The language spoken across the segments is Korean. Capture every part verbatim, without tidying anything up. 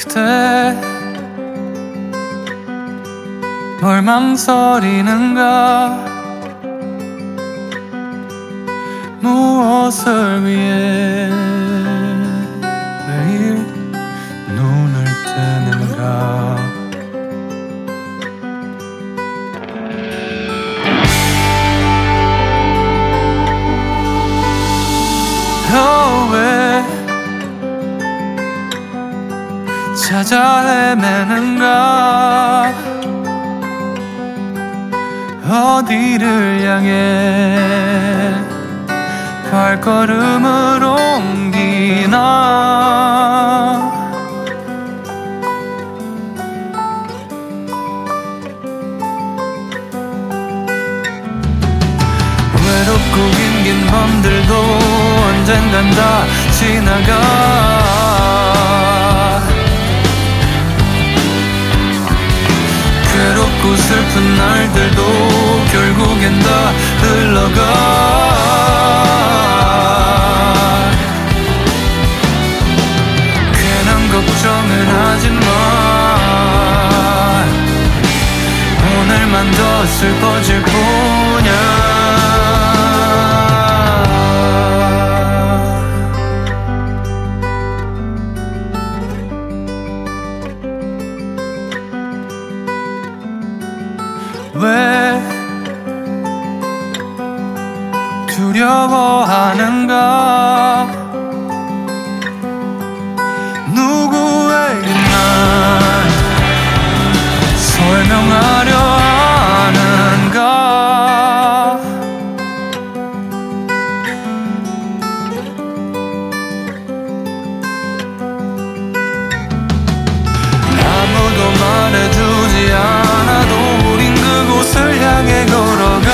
그대 뭘 망설이는가 무엇을 위해 매일 눈을 뜨는가 어, 왜 찾아 헤매는가 어디를 향해 발걸음을 옮기나 외롭고 긴긴 밤들도 언젠간 다 지나가 괴롭고 슬픈 날들도 결국엔 다 흘러가 괜한 걱정은 하지마 오늘만 더 슬퍼질 뿐이야 왜 두려워하는가 누구에게 난 설명하려 하는가 아무도 말해주지 않아도 우린 그곳을 향해 걸어가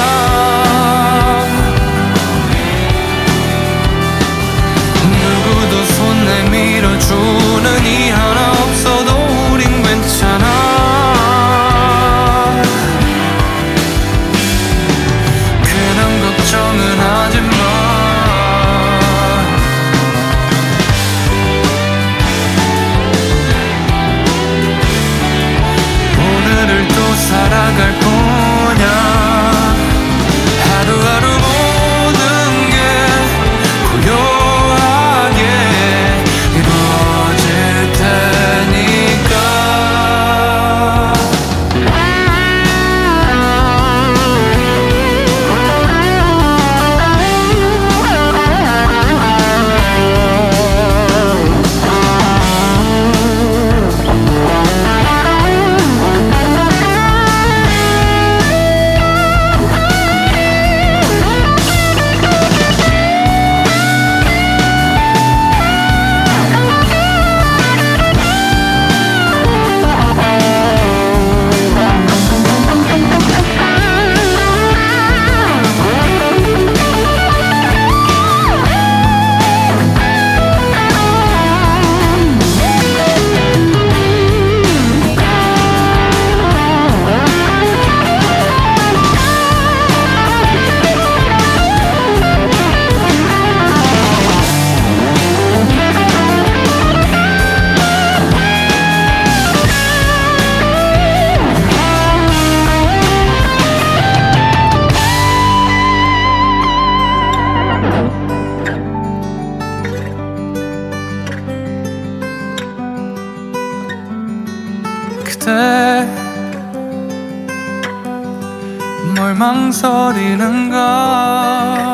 누구도 손 내밀어주는 이 하나 없어도 우린 괜찮아 괜한 걱정은 하지마 오늘을 또 살아갈 뿐이야 하루하루 모든 게 고요하게 이루어질 테니까 그대 뭘 망설이는가